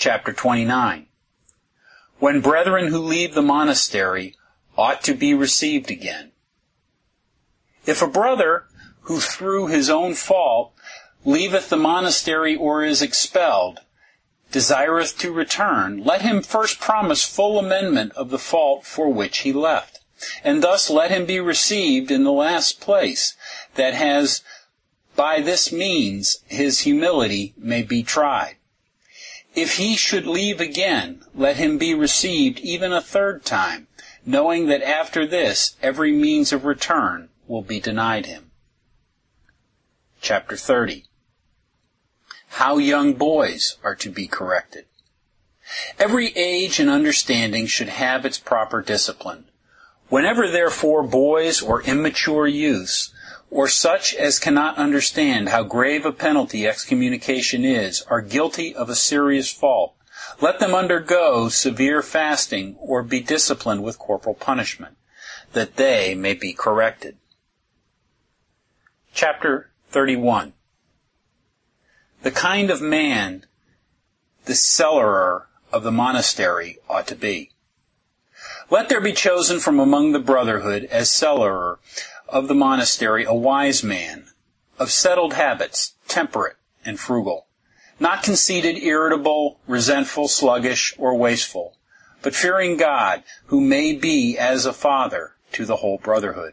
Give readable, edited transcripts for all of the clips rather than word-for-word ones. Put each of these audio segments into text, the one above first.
chapter 29. When brethren who leave the monastery ought to be received again. If a brother who through his own fault leaveth the monastery or is expelled, desireth to return, let him first promise full amendment of the fault for which he left, and thus let him be received in the last place, that has by this means his humility may be tried. If he should leave again, let him be received even a third time, knowing that after this every means of return will be denied him. Chapter 30. How young boys are to be corrected. Every age and understanding should have its proper discipline. Whenever therefore boys or immature youths, or such as cannot understand how grave a penalty excommunication is, are guilty of a serious fault, let them undergo severe fasting or be disciplined with corporal punishment, that they may be corrected. Chapter 31. The kind of man the cellarer of the monastery ought to be. Let there be chosen from among the brotherhood as cellarer of the monastery a wise man, of settled habits, temperate and frugal, not conceited, irritable, resentful, sluggish, or wasteful, but fearing God, who may be as a father to the whole brotherhood.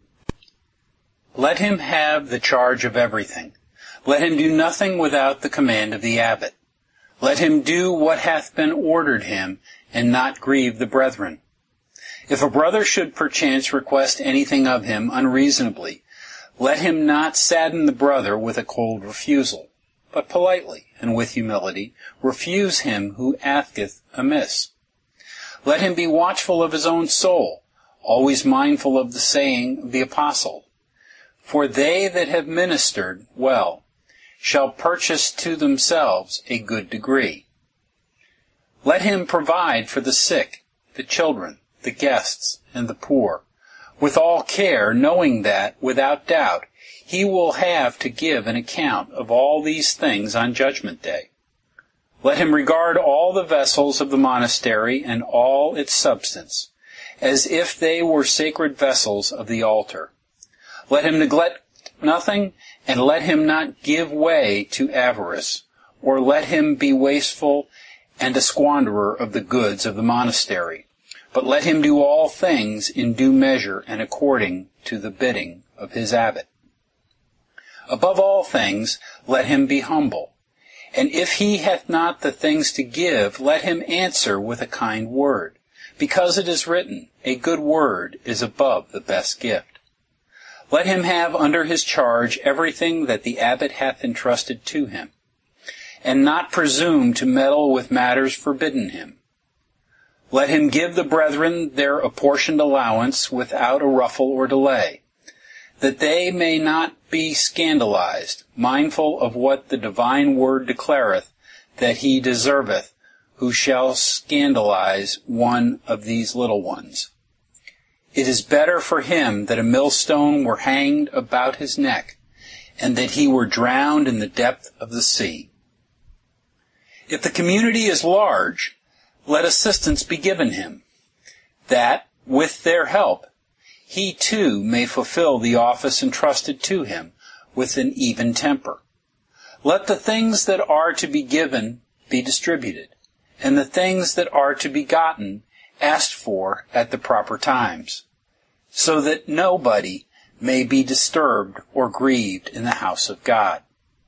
Let him have the charge of everything. Let him do nothing without the command of the abbot. Let him do what hath been ordered him, and not grieve the brethren. If a brother should perchance request anything of him unreasonably, let him not sadden the brother with a cold refusal, but politely and with humility refuse him who asketh amiss. Let him be watchful of his own soul, always mindful of the saying of the apostle, for they that have ministered well shall purchase to themselves a good degree. Let him provide for the sick, the children, the guests, and the poor, with all care, knowing that, without doubt, he will have to give an account of all these things on Judgment Day. Let him regard all the vessels of the monastery and all its substance, as if they were sacred vessels of the altar. Let him neglect nothing, and let him not give way to avarice, or let him be wasteful and a squanderer of the goods of the monastery. But let him do all things in due measure and according to the bidding of his abbot. Above all things, let him be humble. And if he hath not the things to give, let him answer with a kind word, because it is written, a good word is above the best gift. Let him have under his charge everything that the abbot hath entrusted to him, and not presume to meddle with matters forbidden him. Let him give the brethren their apportioned allowance without a ruffle or delay, that they may not be scandalized, mindful of what the divine word declareth, that he deserveth, who shall scandalize one of these little ones. It is better for him that a millstone were hanged about his neck, and that he were drowned in the depth of the sea. If the community is large, let assistance be given him, that, with their help, he too may fulfill the office entrusted to him with an even temper. Let the things that are to be given be distributed, and the things that are to be gotten asked for at the proper times, so that nobody may be disturbed or grieved in the house of God.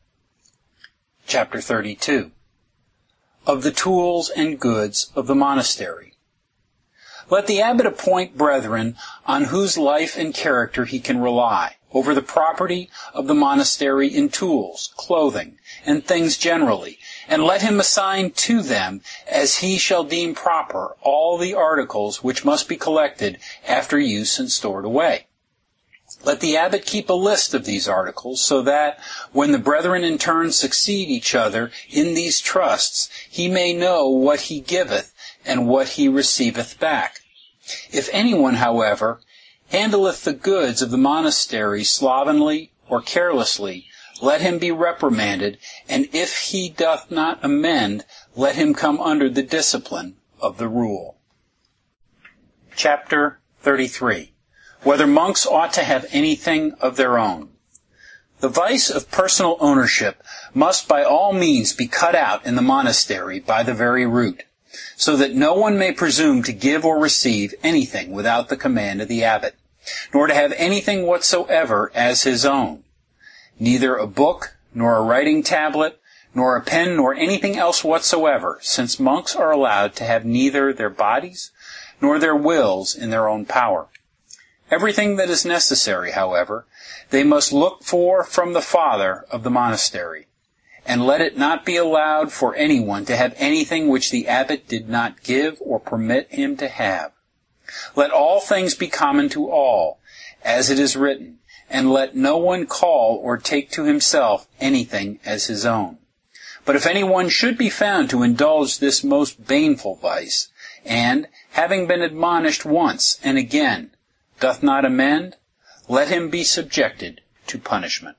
Chapter 32. Of the tools and goods of the monastery. Let the abbot appoint brethren on whose life and character he can rely, over the property of the monastery in tools, clothing, and things generally, and let him assign to them, as he shall deem proper, all the articles which must be collected after use and stored away. Let the abbot keep a list of these articles, so that, when the brethren in turn succeed each other in these trusts, he may know what he giveth and what he receiveth back. If anyone, however, handleth the goods of the monastery slovenly or carelessly, let him be reprimanded, and if he doth not amend, let him come under the discipline of the rule. Chapter 33. Whether monks ought to have anything of their own. The vice of personal ownership must by all means be cut out in the monastery by the very root, so that no one may presume to give or receive anything without the command of the abbot, nor to have anything whatsoever as his own, neither a book, nor a writing tablet, nor a pen, nor anything else whatsoever, since monks are allowed to have neither their bodies nor their wills in their own power. Everything that is necessary, however, they must look for from the father of the monastery, and let it not be allowed for anyone to have anything which the abbot did not give or permit him to have. Let all things be common to all, as it is written, and let no one call or take to himself anything as his own. But if anyone should be found to indulge this most baneful vice, and, having been admonished once and again, doth not amend, let him be subjected to punishment.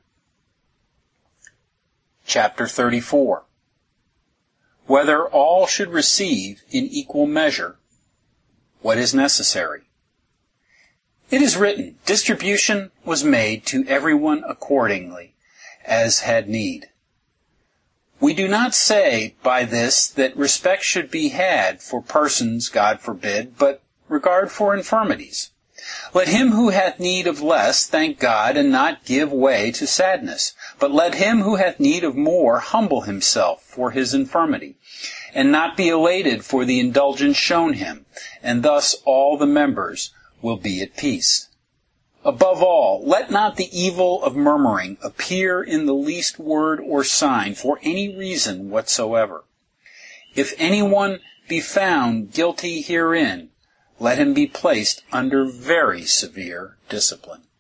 Chapter 34. Whether all should receive in equal measure what is necessary. It is written, distribution was made to everyone accordingly, as had need. We do not say by this that respect should be had for persons, God forbid, but regard for infirmities. Let him who hath need of less thank God, and not give way to sadness. But let him who hath need of more humble himself for his infirmity, and not be elated for the indulgence shown him, and thus all the members will be at peace. Above all, let not the evil of murmuring appear in the least word or sign for any reason whatsoever. If anyone be found guilty herein, let him be placed under very severe discipline.